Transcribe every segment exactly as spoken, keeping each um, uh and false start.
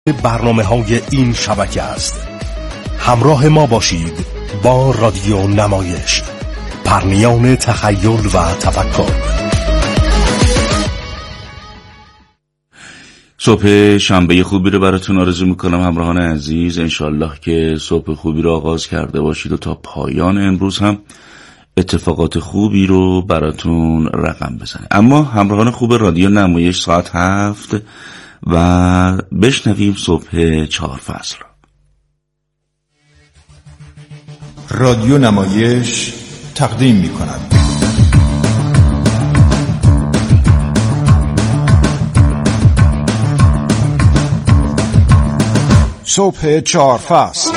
برنامه های این شبکه است. همراه ما باشید با رادیو نمایش، پرنیان تخیل و تفکر. صبح شنبه خوبی رو براتون آرزو میکنم همراهان عزیز. انشالله که صبح خوبی رو آغاز کرده باشید و تا پایان امروز هم اتفاقات خوبی رو براتون رقم بزنه. اما همراهان خوب رادیو نمایش ساعت هفت و بشنویم صبح چهار فصل رو. رادیو نمایش تقدیم می کند صبح چهار فصل.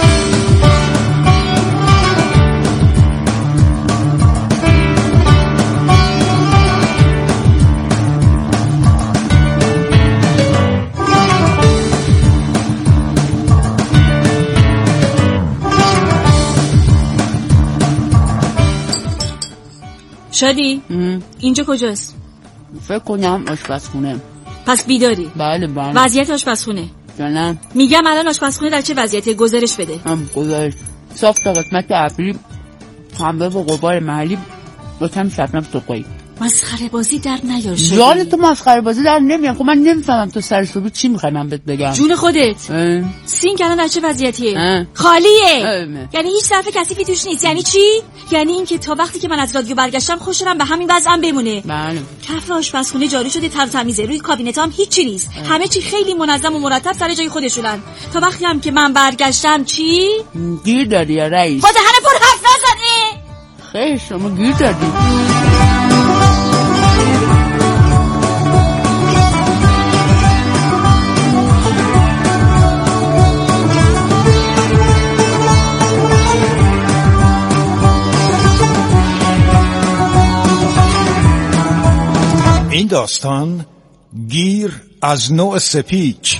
شادی؟ اینجا کجاست؟ فکر کنم آشپزخونه. پس بیداری؟ بله بله. وضعیت آشپزخونه؟ جانم میگم الان آشپزخونه در چه وضعیتی؟ گزارش بده. هم گزارش صاف تا قسمت ابری، حمله و غبار محلی با کم شبنم سرخی. مسخره بازی در نیار شدی. جان تو مسخره بازی در نمیام. خب من نمیفهمم تو سر صبح چی میخوای من بهت بگم. جون خودت. اه. سینک الان در چه وضعیتیه؟ اه. خالیه. اه. یعنی هیچ ظرف کثیفی توش نیست. یعنی چی؟ یعنی اینکه تا وقتی که من از رادیو برگشتم خوشم به همین وضعم بمونه. بله. کف آشپزخونه جاری شده، تر تمیزه، روی کابینتام هیچی نیست. اه. همه چی خیلی منظم و مرتب سر جای خودشونن. تا وقتی هم که من برگشتم چی؟ گیر دادی یا رئیس؟ خود هنه پر حرف نزنی. خیلی شما گیر دادی. این داستان گیر از نوع سپیچ.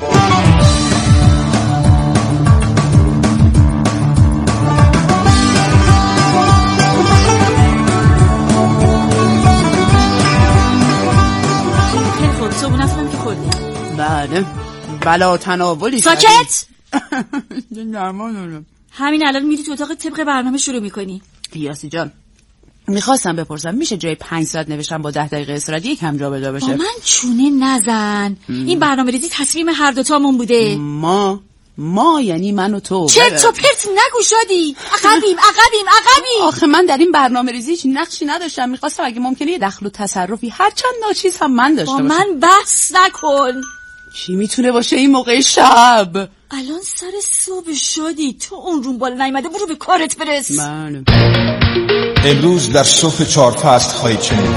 خب صبونتونم که خوردی؟ بله بلا تناولی. ساکت. نرمانونم. همین الان میری تو اتاق طبق برنامه شروع میکنی. یاسی جان میخواستم بپرسم میشه جای پنج ساعت نوشتم با ده دقیقه استراحت یکم جا به جا بشه؟ با من چونه نزن. ام. این برنامه ریزی تصمیم هر دوتامون بوده. ما ما یعنی من و تو. چرت و پرت نگو شادی. عقبیم عقبیم عقبیم. آخه من در این برنامه ریزی هیچ نقشی نداشتم. میخواستم اگه ممکنه یه دخل و تصرفی هر چند ناچیز هم من داشته باشم. با من بحث نکن. چی میتونه باشه این موقع شب؟ الان سر صبح شادی، تو اون روم بالا نیامده، برو به کارت برس. من امروز در صبح چهار فصل خواهید شنید.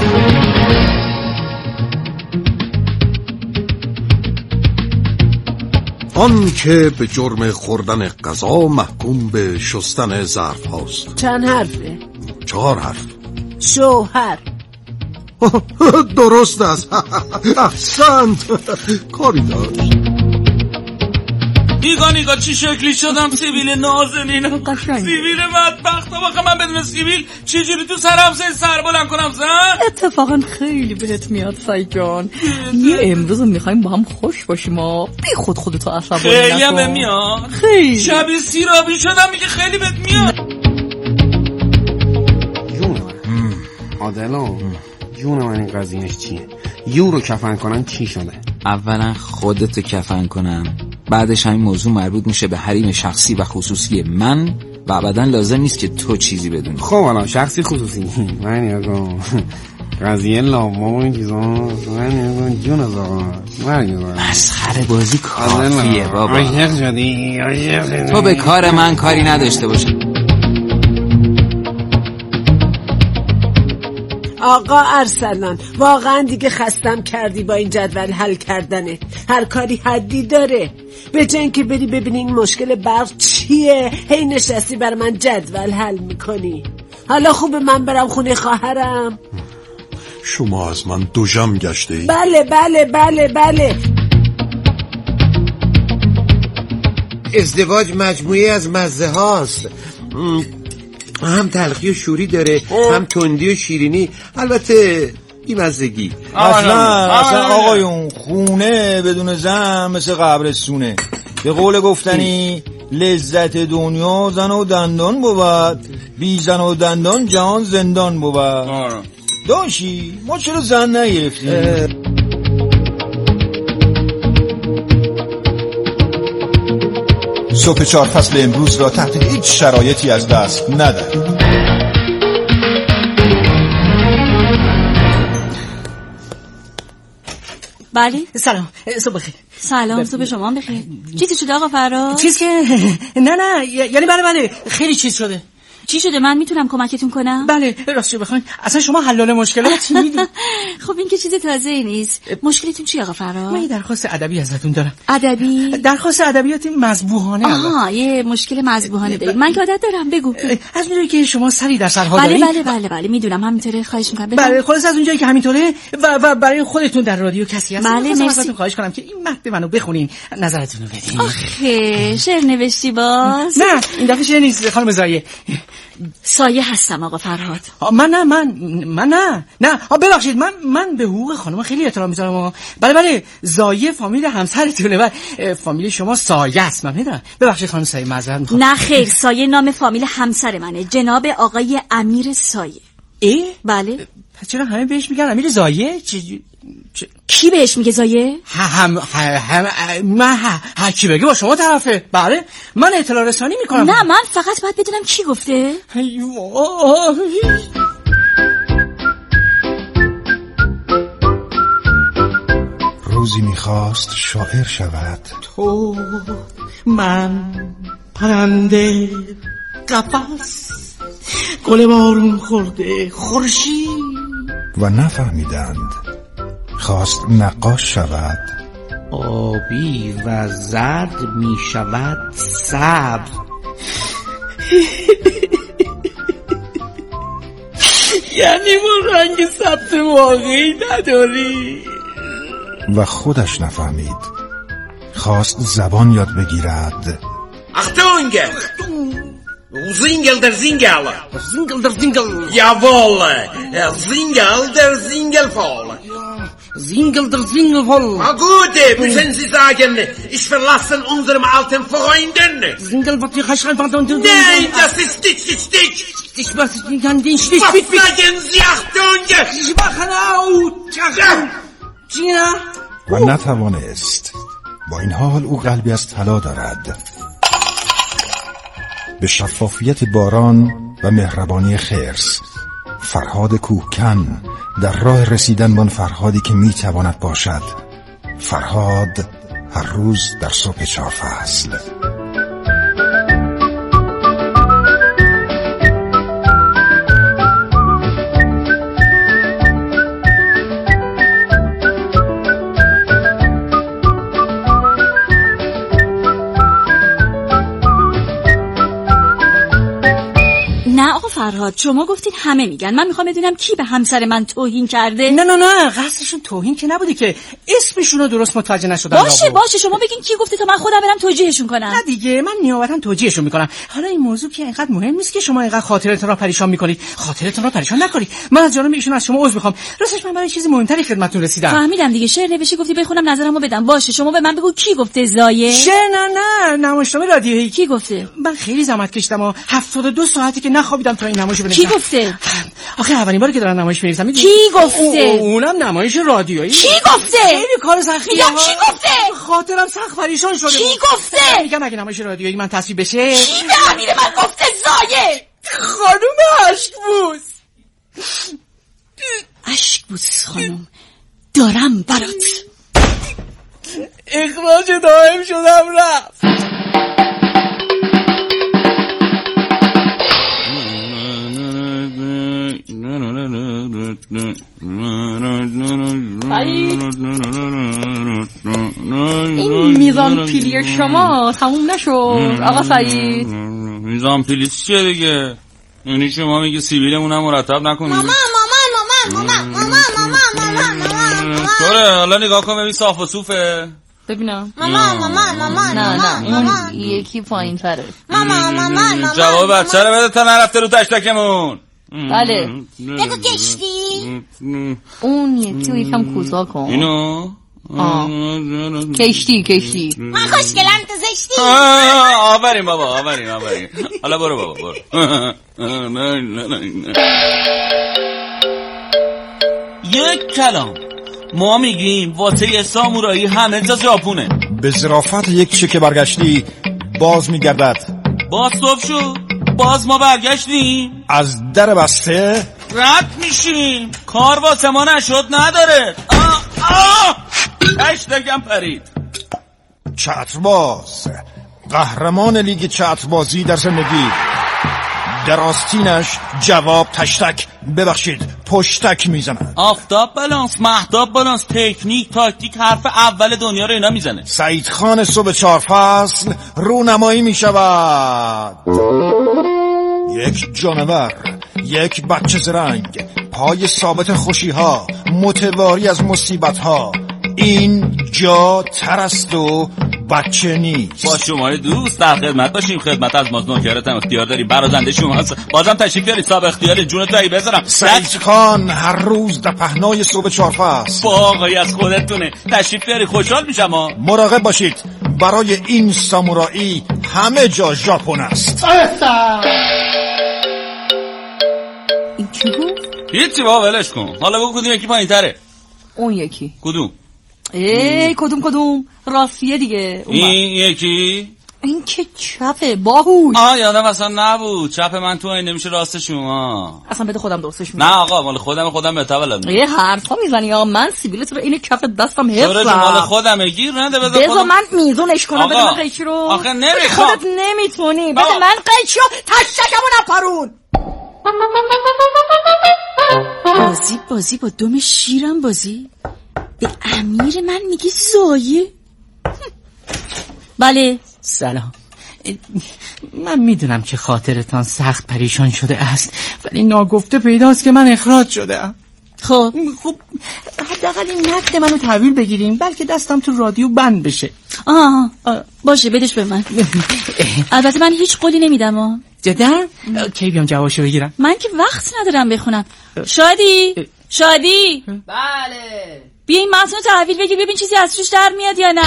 آن که به جرم خوردن غذا محکوم به شستن ظرف هاست. چند حرفه؟ چهار حرف. شوهر. درست است. احسنت. کاری داشت. ایگا نیگا چی شکلی شدم سیبیل نازنین، سیبیل بدبخت. آخه من بدون سیبیل چجوری تو سرم سه سر بلند کنم زن؟ اتفاقا خیلی بهت میاد سای جان. یه امروز میخوایم با هم خوش باشیم و بی خود خودتو عصبانی نکن. خیلی هم بهت میاد. خیلی شبیه سیرابی شدم میگه خیلی بهت میاد. جون آدلا جون من این قضیهش چیه؟ یو رو کفن کنن چی شده؟ اولا خودت کفن کنم، بعدش همین موضوع مربوط میشه به حریم شخصی و خصوصی من و ابدا لازم نیست که تو چیزی بدونی. خب الان شخصی خصوصی من یکم قضیه لامو این چیزا من یکم جون از آقا من یکم مسخره بازی کافیه بابا. عاشق شدی عاشق تو به کار من کاری نداشته باشه. آقا ارسلان واقعا دیگه خستم کردی با این جدول حل کردنه. هر کاری حدی داره. به جای اینکه بری ببینی این مشکل برق چیه هی نشستی بر من جدول حل میکنی. حالا خوبه من برم خونه خواهرم. شما از من دوژم گشته ای؟ بله بله بله بله. ازدواج مجموعه از مزه هاست، هم تلخی و شوری داره اوه. هم تندی و شیرینی، البته بی‌مزگی. اصلا اصلا آقایون خونه بدون زن مثل قبرستونه. به قول گفتنی لذت دنیا زن و دندان بود، بی زن و دندان جهان زندان بود. داشی ما چرا زن نگرفتیم؟ صبح چهار فصل امروز را تحت هیچ شرایطی از دست ندهید. بله سلام، صبح بخیر. سلام، صبح شما بخیر. چیزی شده آقا فراد؟ چیز که نه نه یعنی بله بله خیلی چیز شده. چی شده؟ من میتونم کمکتون کنم؟ بله راستش بخواین اصلا شما حلال مشکلات میدید. خب این که چیز تازه ای نیست. مشکلتون چی آقا فراد؟ من یه درخواست ادبی ازتون دارم. ادبی؟ درخواست ادبیات مذبوحانه. آها یه مشکل مذبوحانه دارید. من که عادت دارم. بگو. از میدونی که شما سری در سرها دارید؟ دارید؟ بله بله بله میدونم همینطوره. خواهش میکنم. بله خلاص از اونجایی که همینطوره و, و برای خودتون در رادیو کسی هست. بله مرسی. خواهش کنم که این متن منو بخونین، نظرتون رو بدین. آخه شعر نوشتی باز؟ نه این دفعه شعر نیست خانم زایه. سایه هستم آقا فرهاد. من نه من من نه نه ببخشید من من به حقوق خانم خیلی احترام میذارم. بله بله زایه فامیل همسرتونه و فامیل شما سایه است. من میدونم. ببخشید خانم سایه معذرت میخوام. نه خیر سایه نام فامیل همسر منه، جناب آقای امیر سایه. ای بله. پس چرا همه بهش میگن امیر زایه؟ چه چ... کی بهش میگه زایه؟ هم هم من هر کی بگه با شما طرفه. بله من اطلاع رسانی میکنم. نه من فقط باید بدونم کی گفته. روزی میخواست شاعر شود. تو من پرنده قفس گل بارون خورده خورشید و نفهمیدند خواست نقاش شود. آبی و زرد می شود سبز. یعنی ما رنگ سبز واقعی نداری؟ و خودش نفهمید خواست زبان یاد بگیرد. Achtung! Zingel der Zingel. Zingel der Zingel. Jawohl. Zingel der Zingelfall. Zingel der Zingelfall. Na gut, müssen Sie sagen, ich verlasse unsere alten Freunden. Zingel, was die Haschrein von und Nein, das ist Stitch, Stitch, Stitch. Ich weiß nicht, kann den Stitch. Was sagen Sie, Achtung! Ich mache laut. Gina. و نتوانست. با این حال او قلبی از طلا دارد. به شفافیت باران و مهربانی خرس فرهاد کوهکن در راه رسیدن به آن فرهادی که میتواند باشد. فرهاد هر روز در صبح چهار فصل. فرهاد شما گفتین همه میگن. من میخوام بدونم کی به همسر من توهین کرده. نه نه نه قصدشون توهین که نبودی که اسمشون رو درست متوجه نشدم. باشه لابو. باشه شما بگین کی گفته تا من خودم برم توجیهشون کنم. نه دیگه من نیابتا توجیهشون میکنم. حالا این موضوع که اینقدر مهم نیست که شما اینقدر خاطرتون رو پریشان میکنید. خاطرتون رو پریشان نکنید. من از جانب ایشون از شما عذر میخوام. راستش من برای چیزی مهمتری خدمتتون رسیدم. فهمیدم دیگه. شعر نوشتی گفتی بخونم نظرمو بدم. باشه شما به من بگو کی گفته زایه. شعر نه نه نمایشنامه رادیویی. کی گفته؟ من خیلی زحمت کشیدم و هفتاد و دو ساعتی که نخوابیدم تا این نمایش بنویسم. کی گفته؟ آخه اولین باری که دارم نمایش می‌نویسم. کی گفته؟ اونم نمایش رادیویی. کی گفته؟ خیلی کار سختیه. میگم کی گفته؟ خاطرم سخت پریشان شده. کی گفته؟ میگم اگه نمایش رادیویی من تصویب بشه. کی به امیر من گفته زایه؟ خانم اشکبوس. اشکبوس خانم دارم برات. اخراج دائم شدم رفت. این میزان پیلی شما تموم نشد آقا سعید. میزان پیلی چیه دیگه؟ یعنی شما میگه سیبیلمون هم مرتب نکنید. مامان مامان مامان مامان مامان مامان مامان طوره حالا نگاه کن ببین صاف و صوفه. ببینم. مامان مامان مامان نه نه اون یکی پایین تره. مامان مامان جواب بچه رو بده تا نرفته رو تشتکمون. بله بگو کشتی. اون یکی رو یکم کوتاه کن. اینو کشتی کشتی من خوشگلم تو زشتی. آوریم بابا آوریم آوریم. حالا برو بابا برو. یک کلام ما میگیم واسه یه سامورایی همه جا ژاپونه. به ظرافت یک چکه برگشتی باز میگردد. باز صبح شد باز ما برگشتیم از در بسته رد میشیم. کار واسه ما نشد نداره. آه آه اشتگم پرید. چترباز قهرمان لیگ چتربازی در زندگی، در آستینش جواب تشتک ببخشید پشتک میزند. آفتاب بالانس مهتاب بالانس تکنیک تاکتیک حرف اول دنیا رو اینا میزنه. سعید خان صبح چهار فصل رونمایی میشود. یک جانور، یک بچه زرنگ، پای ثابت خوشی ها، متواری از مصیبت ها. این جا ترست و بچه نیست. با شما دوست در خدمت باشیم. خدمت از ماز نوکرتم اختیار داری برازنده شما. بازم تشریف داری صاحب اختیار جونت رایی بذارم. سعید خان هر روز در پهنای صبح چهار فصل. با آقایی از خودتونه تشریف داری خوشحال میشم. مراقب باشید برای این سامورایی همه جا ژاپن است. این چی گفت؟ هیچی بابا ولش کن. حالا بگو کدوم یکی پایین تره. اون یکی کدوم؟ ای کدوم کدوم راستیه دیگه. این یکی این که چپه باهوش. آه یادم اصلا نبود. چپ من تو این نمیشه راست شما. اصلا بده خودم درستش میکنم. نه آقا مال خودم خودم بهتولد. یه حرفا میزنی یا من سیبیل تو این کف دستم حفظم. سورج مال خودمه گیر نده بده خودم. بذار من میزونش کنم. بده من قیچی رو. آخه نمیخوام. خودت نمیتونی. بده من قیچی رو تشکمو نپرون. بازی بازی با دم شیرم بازی. به امیر من میگی زایه. بله سلام. من میدونم که خاطرتان سخت پریشان شده است، ولی ناگفته پیداست که من اخراج شدم. خب خب حداقل این نقد منو تحویل بگیریم بلکه دستم تو رادیو بند بشه. آه, آه باشه بدش به من. البته من هیچ قولی نمیدم. آه جدا؟ کی بیام جوابشو بگیرم؟ من که وقت ندارم بخونم. شادی شادی بله بیا این متن رو تحویل بگیر ببین چیزی از روش در میاد یا نه.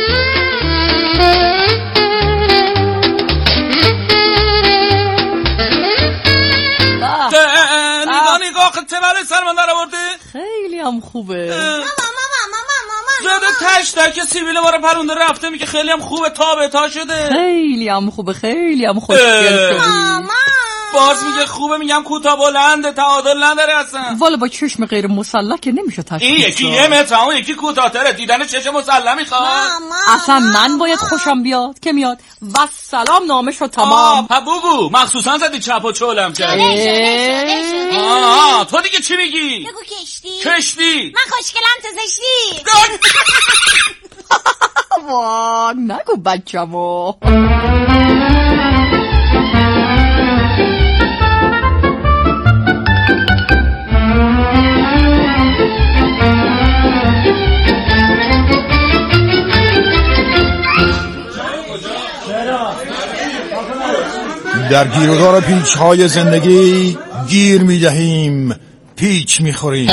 نگاه نگاه چه بله سرمان در آورده. خیلی هم خوبه. ماما ماما ماما ماما زده تشتک سیبیل ما رو پرونده رفته میگه خیلی هم خوبه تابه تا شده. خیلی هم خوبه خیلی هم خوشگل شدی. باز میگه خوبه میگم کوتاه بلنده تعادل نداره اصلا. والا با چشم غیر مسلح که نمیشه تشخیص. این یکی یه متر اون یکی کوتاه‌تره. دیدن چشم مسلح میخواد. اصلا من باید خوشم بیاد که میاد. و سلام نامه شد تمام. آه بگو مخصوصا زدی چپ و چولم کردی. آه تو دیگه چی میگی؟ بگو کشتی کشتی. من خوشگلم تو زشتی. وا نگو بچه‌مو. در گیرودار پیچ های زندگی گیر می دهیم پیچ می خوریم.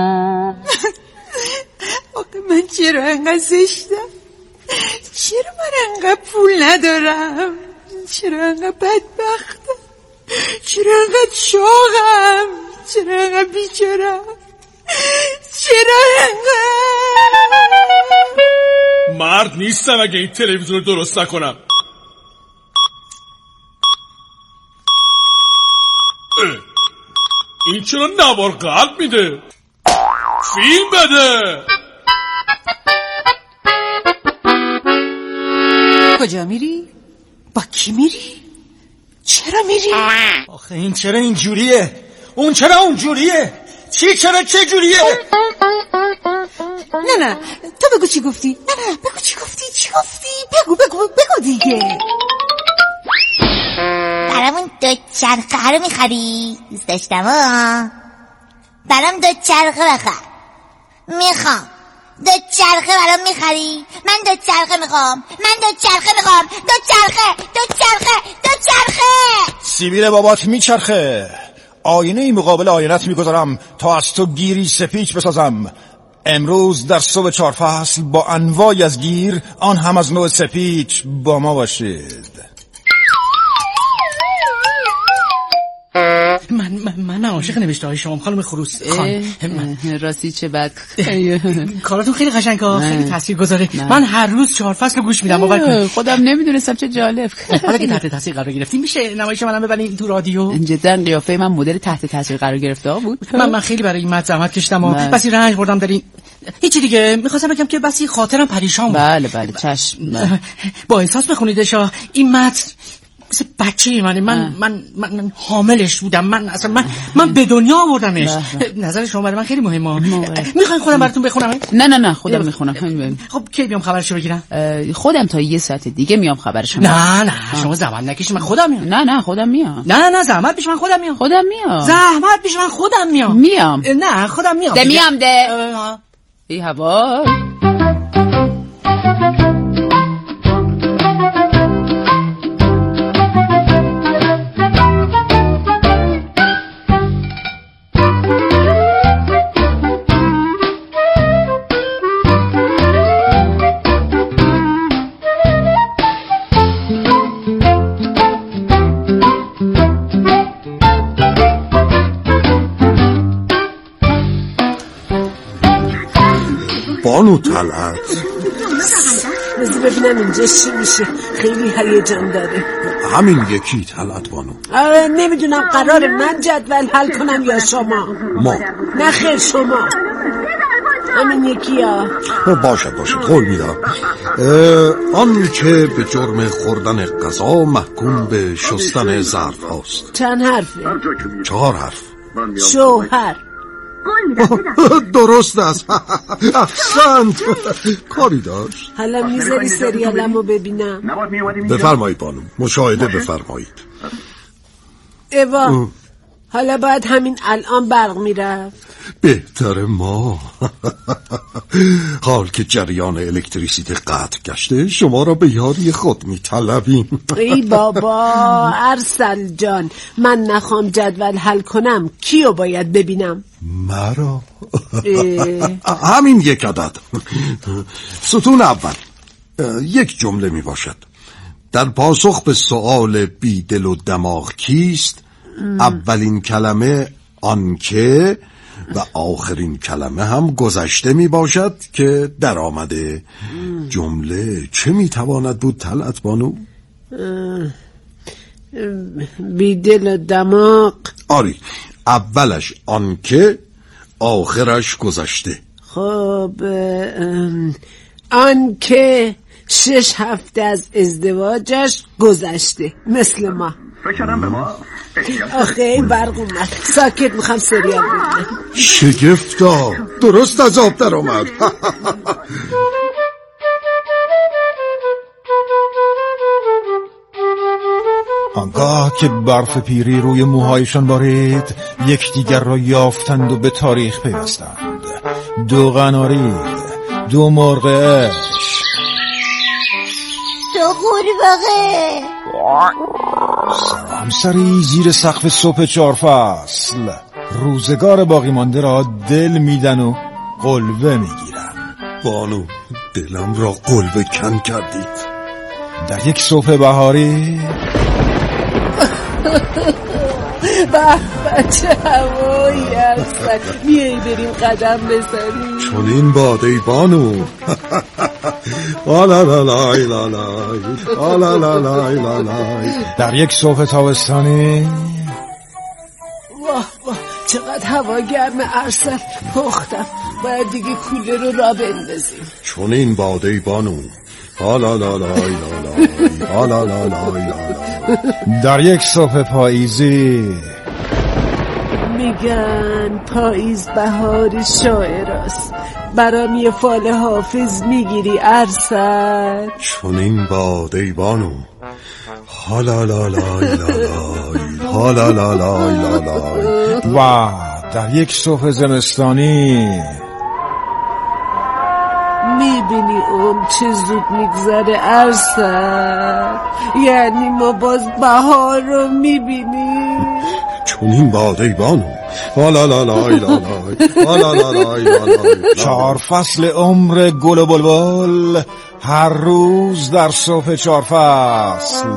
آقا من چرا انقدر زشتم؟ چرا من انقدر پول ندارم؟ چرا انقدر بدبختم؟ چرا انقدر شاغم؟ چرا انقدر بیچارم؟ چرا انقدر مرد نیستم اگه این تلویزیون رو درست نکنم. این چرا نوار قلب میده؟ فیلم بده. کجا میری؟ با کی میری؟ چرا میری؟ آخه این چرا این جوریه؟ اون چرا اون جوریه؟ چی چرا چه جوریه؟ نه نه تو بگو چی گفتی؟ نه نه بگو چی گفتی؟ چی گفتی؟ بگو بگو بگو دیگه. برامون دو چرخه رو میخری؟ دوست داشتم ها. برام دو چرخه بخر. میخوام دو چرخه برام میخری؟ من دو چرخه میخوام. من دو چرخه میخوام. دو چرخه دو چرخه دو چرخه. سیبیل بابات میچرخه. آینه ای مقابل آینت میگذارم تا از تو گیری سپیچ بسازم. امروز در صبح چهار فصل با انواعی از گیر، آن هم از نوع سپیچ، با ما باشید. من من, من عاشق نوشته های شما خانم خروس خان. راستی چه بد کاراتون خیلی قشنگه، خیلی تاثیرگذاره. من هر روز چهار فصل گوش میدم. باور کنید خودم نمیدونستم چه جالب. حالا که تحت تاثیر قرار گرفتیم میشه نمایش منم ببرین تو رادیو. جدا قیافه من مدل تحت تاثیر قرار گرفته بود. من من خیلی برای این متن زحمت کشیدم و بسی رنج بردم در این. هیچی دیگه میخواستم بگم که بسی خاطرم پریشان بود. بله بله چشم. با احساس بخونیدش. این متن مثل بچه منه. من من من حاملش بودم. من اصلا من من به دنیا آوردمش. نظر شما برای من خیلی مهمه. میخواین خودم براتون بخونم؟ نه نه نه خودم میخونم. خب کی بیام خبرشو بگیرم؟ خودم تا یه ساعت دیگه میام خبرشو. نه نه شما زحمت نکشید من خودم میام. نه نه خودم میام. نه نه زحمت پیش من خودم میام. خودم میام. زحمت پیش من خودم میام. میام. نه خودم میام. ده میام ده. ای هوا. بانو طلعت بذار ببینم اینجا چی میشه. خیلی هیجان داره. همین یکی طلعت بانو. آره نمیدونم قرار من جدول حل کنم یا شما. ما نه خیر شما. همین یکی ها. باشد باشد قول میدم. آن که به جرم خوردن غذا محکوم به شستن ظرف هاست. چند حرفه؟ چهار حرف. شوهر. درست است. احسنت. کاری داشت. حالا میذاری سریالمو ببینم؟ بفرمایید بانو مشاهده بفرمایید. ایوا حالا باید همین الان برق میرفت. بهتر ما. حال که جریان الکتریسیته قطع گشته شما را به یاری خود میطلبیم. ای بابا ارسل جان، من نخوام جدول حل کنم کیو باید ببینم؟ مرا. همین یک عدد. ستون اول یک جمله می باشد. در پاسخ به سؤال بی دل و دماغ کیست ام. اولین کلمه آنکه و آخرین کلمه هم گذشته می باشد که در آمده. جمله چه می تواند بود طلعت بانو؟ بی دل و دماغ. آری اولش آنکه آخرش گذشته. خب آنکه شش هفته از ازدواجش گذشته مثل ما. فکرم به ما آخه برق اومد. ساکت میخوام سریال ببینم. شگفتا درست از آب در آمد. آنگاه که برف پیری روی موهایشان بارید یکدیگر را یافتند و به تاریخ پیوستند. دو قناری، دو مرغ عشق، دو قورباغه، همسری زیر سقف صبح چهار فصل روزگار باقی مانده را دل میدن و قلبه میگیرن. بانو دلم را قلبه کن کردید. در یک صبح بهاری بچه هوایی هستن. میایی بریم قدم بزنیم. چون این باده بانو. آلالالای لالای آلالالای لالای. در یک صبح تابستانی واه واه چقدر هوا گرم ارسل. پختم باید دیگه کوله رو را بندازیم. چون این باده بانو. آلالالای لالای آلالالای لالای. در یک صبح پاییزی میگن پاییز بهار شاعراست. برام یه فال حافظ میگیری ارسل؟ چون این باده بانو. هالالالای لالای هالالالای لالای. و در یک صبح زمستانی میبینی اوم چه زود میگذره ارسل. یعنی ما باز بهار رو میبینیم. چون این باده بانو. لا لا لا لا. چهار فصل عمر گل و بلبل، هر روز در صبح چهار فصل.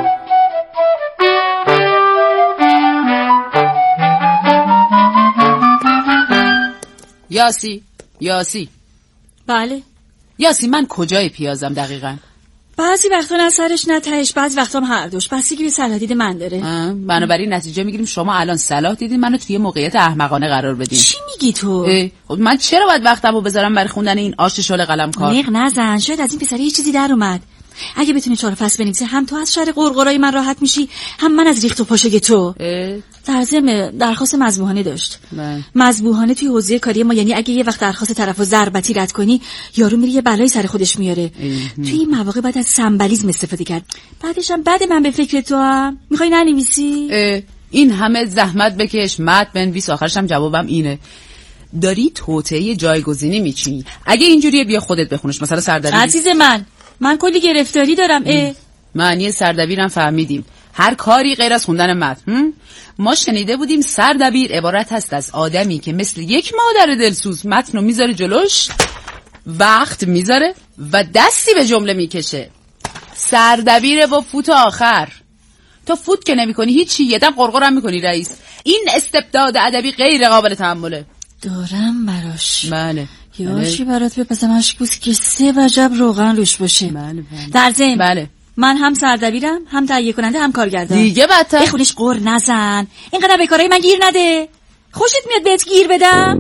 یاسی یاسی بله یاسی، من کجای پیازم دقیقاً؟ بعضی وقتا نه سرش نه تهش، بعضی وقتا هم هر دوش، بستگی به صلاح دید من داره. بنابراین نتیجه میگیریم شما الان صلاح دیدین منو توی موقعیت احمقانه قرار بدین. چی میگی تو؟ خب من چرا باید وقتمو بذارم برای خوندن این آش شل قلمکار؟ نق نزن، شاید از این پسری یه چیزی در اومد. اگه بتونی چهار فصل بنویسی هم تو از شر قرقرای من راحت میشی، هم من از ریخت و پاشگ تو. در ضمن درخواست مذبوحانه داشت. مذبوحانه توی حوزه کاری ما، یعنی اگه یه وقت درخواست طرفو ضربتی رد کنی، یارو میره یه بلایی سر خودش میاره. توی این مواقع باید از سمبلیزم استفاده کرد. بعدش هم بعد من به فکر تو هم میخوای ننویسی؟ این همه زحمت بکش، متن بنویس، آخرش هم جوابم اینه. داری توطئه جایگزینی میچینی. اگه اینجوریه بیا خودت بخونش، مثلا سردبیر. عزیز من من کلی گرفتاری دارم. اه معنی سردبیرم فهمیدیم، هر کاری غیر از خوندن متن. ما شنیده بودیم سردبیر عبارت هست از آدمی که مثل یک مادر دلسوز متنو میذاره جلوش، وقت میذاره و دستی به جمله میکشه. سردبیر با فوت آخر. تو فوت که نمی کنی هیچی، یه دم قرقرم میکنی رئیس. این استبداد ادبی غیر قابل تحمله. دارم براش. بله یاشی برات بپسم اشکوس که سه وجب روغن روش باشه. بله بله. در ضمن بله. من هم سردبیرم، هم تهیه کننده، هم کارگردان. دیگه بدتر. بخونش قر نزن، اینقدر به کارهای من گیر نده. خوشت میاد بهت گیر بدم؟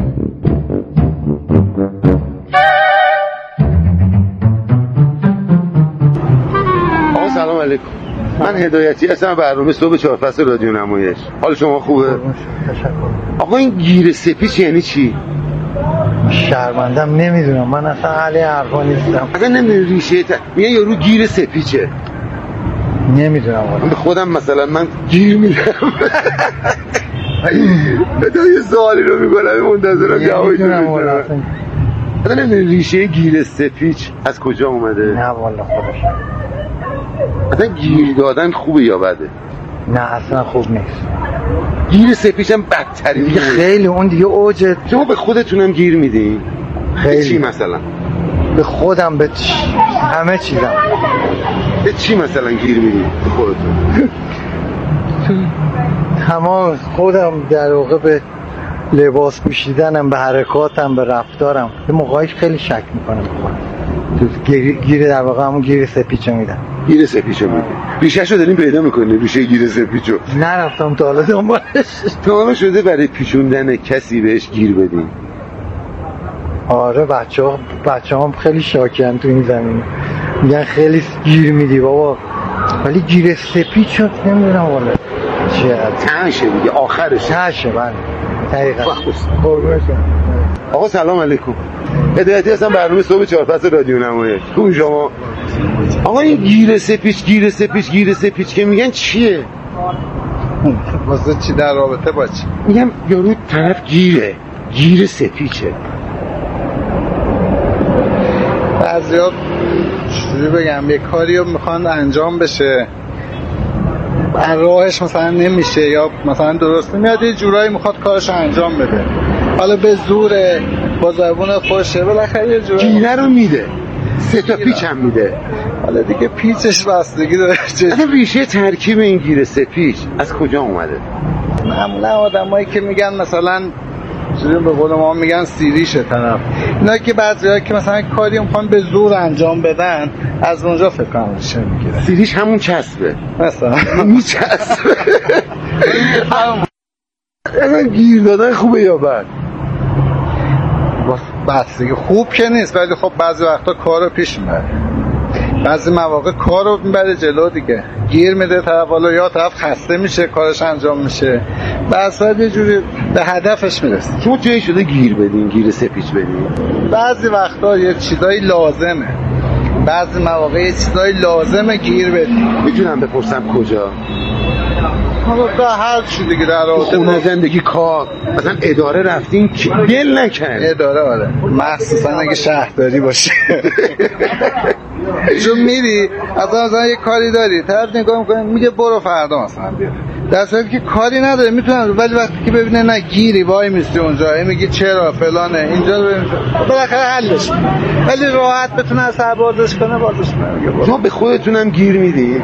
آقا سلام علیکم، من هدایتی هستم، برنامه صبح چهار فصل رادیو نمایش. حال شما خوبه؟ آقا این گیر سپیچ یعنی چی؟ شرمندم، نمیدونم، من اصلا اهل حرفا نیستم. اصلا نمیدونم ریشه تا میگن یارو گیر سپیچه. نمیدونم والا. به خودم مثلا من گیر میدم. تا یه سوالی رو میکنم منتظرم جوابش رو میدونم. اصلا نمیدونم ریشه گیر سپیچ از کجا اومده؟ نه والا خودش. اصلا گیر دادن خوبه یا بده؟ نه اصلا خوب نیست. گیر سپیچ هم بدتری دیگه. خیلی اون دیگه اوجه. شما به خودتونم گیر میدین؟ خیلی. چی مثلا؟ به خودم، به چی؟ همه چیزم. به چی مثلا گیر میدین به خودتون؟ تمام خودم در واقع به لباس پوشیدنم، به حرکاتم، به رفتارم یه موقعیش خیلی شک میکنم به خودم. تو گیر, گیر در واقع همون گیر سپیچو میدم. گیر سپیچو میدم. ریشه‌شو داریم پیدا میکنیم، ریشه گیر سپیچو. نرفتم تا حالا دنبالش. تا شده برای پیچوندن کسی بهش گیر بدین؟ آره بچه ها بچه هم خیلی شاکیان تو این زمین، میگن خیلی گیر میدی بابا، ولی گیر سپید شد نمیدونم والا چیه تنشه دیگه، آخرش تنشه. من دقیقا. آقا سلام علیکم، هدایتی هستم، برنامه صبح چهار فصل رادیو نمایش. خوب شما؟ آقا این گیر سپیچ گیر سپیچ گیر سپیچ که میگن چیه؟ واسه چی در رابطه با چی؟ میگم یارو طرف گیره، گیر سپیچه. بعضیا چجوری بگم، یه کاری رو میخوان انجام بشه، بر راهش مثلا نمیشه یا مثلا درست نمیاد، یه جورایی میخواد کارش انجام بده، حالا به زوره، با زبون خوشه، بالاخره یه جورایی گیره رو میده، سه تا پیچ هم میده. حالا دیگه پیچش بستگی داره. اصلا ریشه ترکیب این گیر سه پیچ از کجا اومده؟ معمولا آدمایی که میگن مثلا چون به قول ما میگن سیریشه طرف، اینا که بعضی‌ها که مثلا کاری میخوان به زور انجام بدن، از اونجا فکر کنم ریشه میگیره. سیریش همون چسبه مثلا میچسبه. اصلا گیر دادن خوبه یا بد؟ بس دیگه خوب که نیست، ولی خب بعضی وقتا کارو پیش میبره، بعضی مواقع کارو میبره جلو دیگه، گیر میده طرف، حالا یا طرف خسته میشه کارش انجام میشه، بعضی یه جوری به هدفش میرسه. شما جایی شده گیر بدین، گیر سپیچ بدین؟ بعضی وقتا یه چیزایی لازمه، بعضی مواقع یه چیزایی لازمه گیر بدین. میتونم بپرسم کجا؟ حالا هر چی دیگه در رابطه خونه زندگی کار مثلا اداره رفتین که دل نکرد. اداره آره مخصوصا اگه شهرداری باشه چون میری اصلا مثلا یه کاری داری طرف نگاه میکنه میگه برو فردا مثلا بیا، در صورتی که کاری نداره میتونن، ولی وقتی که ببینه نه گیری وای میستی اونجا میگی چرا فلانه اینجا رو ببین بالاخره حلش، ولی راحت بتونه اثر بازش کنه بازش کنه. شما به خودتونم گیر میدی؟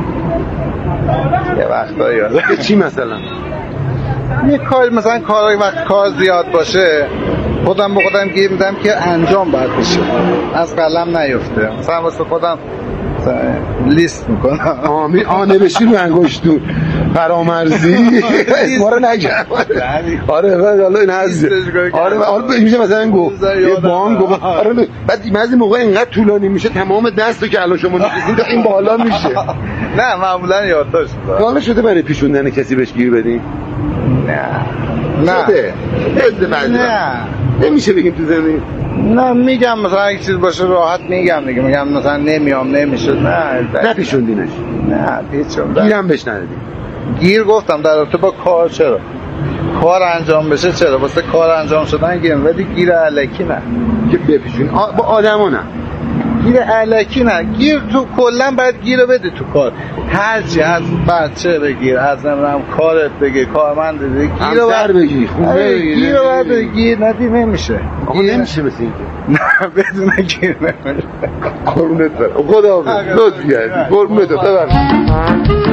یه وقتا یاد چی مثلا؟ یه کار مثلا کار وقت کار زیاد باشه خودم به خودم گیر میدم که انجام باید بشه، از قلم نیفته. مثلا واسه خودم لیست میکنم. آمی آنه بشی رو انگشتون فرامرزی ما رو نگم. آره حالا این هست. آره حالا میشه مثلا گفت یه بام گفت آره بعد بعضی موقع اینقدر طولانی میشه تمام دستو که الان شما نمی‌کنید این بالا میشه. نه معمولا یادداشت می‌کنم. حالا شده برای پیشوندن کسی بهش گیر بدین؟ نه نه نه نمیشه بگیم تو زمین. نه میگم مثلا اگه چیز باشه راحت میگم دیگه، میگم مثلا نمیام نمیشه. نه نه پیشوندینش؟ نه پیچم گیرم بهش ندادی؟ گیر گفتم در رابطه با کار چرا کار انجام بشه چرا واسه کار انجام شدن گیرم، ولی گیر الکی نه که بپیشونی با آدما نه گیر الکی نه. گیر تو کلا باید گیر رو بده تو کار، هرچی از بچه بگیر از نمیدونم کارت بگیر کارمند بگیر گیر رو باید بگیر خوبه گیر رو باید بگیر ندی نمیشه. آقا نمیشه مثل این که نه بدون گیر نمیشه. قربونت برم خدا حافظ لطفی کردی قربونت ببرم.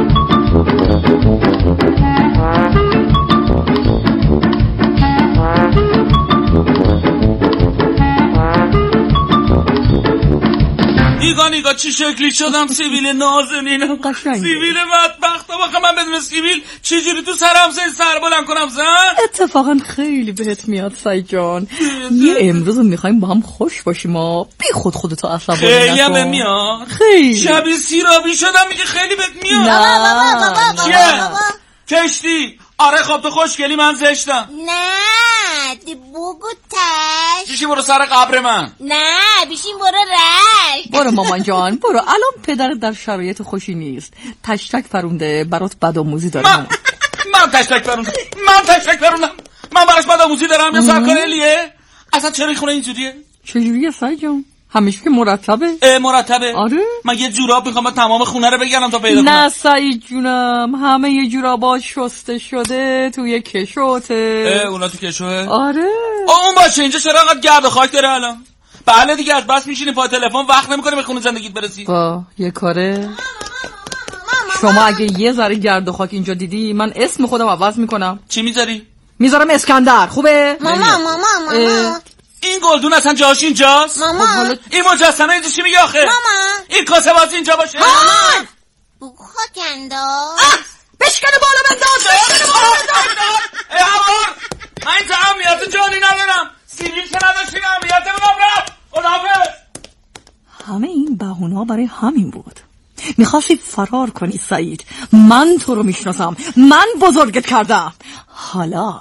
نیگا نیگا چی شکلی شدم سیبیل نازنینم سیبیل بدبخت آخه من بدون سیبیل چجوری تو سرم زن سر بلند کنم زن؟ اتفاقا خیلی بهت میاد سعید جان. یه امروز میخوایم با هم خوش باشیم ما بی خود خودتو عصبانی نکن. خیلی هم میاد خیلی شبیه سیرابی شدم میگه خیلی بهت میاد. نه چیه؟ کشتی آره خب تو خوشگلی من زشتم. نه دی بگو تش بیشی برو سر قبر من. نه بیشین برو رشت. برو مامان جان برو، الان پدرت در شرایط خوشی نیست، تشتک فرونده برات بدآموزی داره. من من تشتک فرونده من تشتک فرونده من براش بدآموزی دارم یا سرکاریه؟ اصلا چرا این خونه اینجوریه؟ چجوریه سعید جان؟ همیشه که مرتبه؟ اه مرتبه؟ آره من یه جوراب میخوام تمام خونه رو بگردم تا پیدا کنم. نه سعید جونم همه یه جورابا شسته شده توی کشوته. اه اونا تو کشوه؟ آره. اون باشه اینجا چرا انقدر گرد و خاک داره الان؟ بله دیگه از بس میشینی پای تلفن وقت نمیکنی به خونه زندگیت برسی. با یه کاره شما اگه یه ذره گرد و خاک اینجا دیدی من اسم خودم عوض میکنم. چی میذاری؟ میذارم اسکندر. خوبه؟ ماما ماما ماما این گلدون اصلا جاش اینجاست؟ ماما این مجسمه اینجا چی میگه آخه؟ ماما این کاسه باز اینجا باشه؟ ماما بگو خاک انداز بشکنه بالا بنداز بشکنه بالا بنداز. ای همار من این تعمیت جانی ندارم سیبیل که نداشتی تعمیت بودم رفت خداحافظ. همه این بهونه‌ها برای همین بود. میخواستی فرار کنی سعید، من تو رو میشناسم، من بزرگت کردم. حالا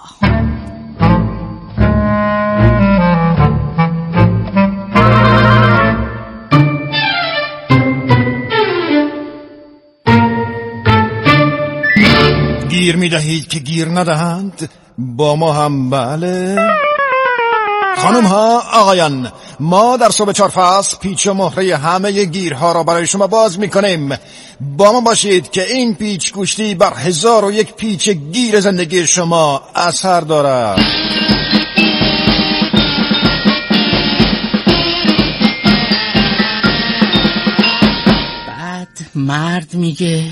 گیر میدهید که گیر ندهند با ما هم بله. خانم ها آقایان ما در صبح چهار فصل پیچ و مهره همه گیرها را برای شما باز میکنیم. با ما باشید که این پیچ گوشتی بر هزار و یک پیچ گیر زندگی شما اثر دارد. بعد مرد میگه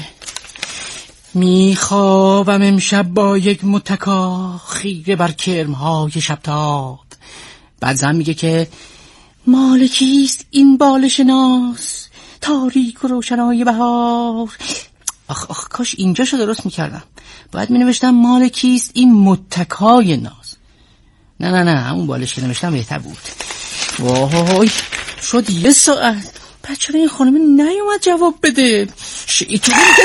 میخوابم امشب با یک متکا خیره بر کرمهای شبتاب. بعد زن میگه که مال کیست این بالش ناز تاریک و روشنای بهار. آخ آخ کاش اینجاشو درست میکردم، باید مینوشتم مال کیست این متکای ناز. نه نه نه اون بالش که نوشتم بهتر بود. وای شد یه ساعت بعد چرا این خانم نیومد جواب بده؟ شیطونی میگه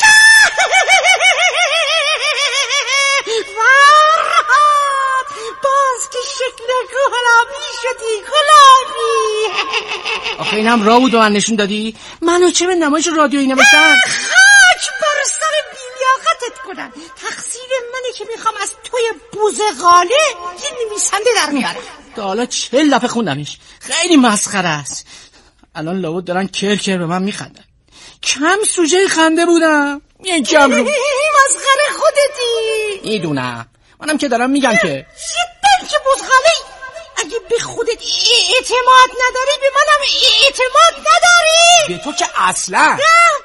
باز که شکل گلابی شدی گلابی. آخه این هم راه بود و من نشون دادی؟ منو چه به نمایش رادیویی نوشتن؟ خاک بر سر بیلیاقت خلاصت کنم. تقصیر منه که میخوام از توی بوزغاله یه نویسنده در میارم. تا حالا چهل دفعه خوندمش، خیلی مسخره است. الان لابد دارن کل کل به من میخندن. کم سوژه خنده بودم یه کم رو مسخره خودتی. میدونم، منم که دارم میگم که یه بلک بوزغاله. اگه به خودت اعتماد نداری به منم اعتماد نداری. به تو که اصلا. نه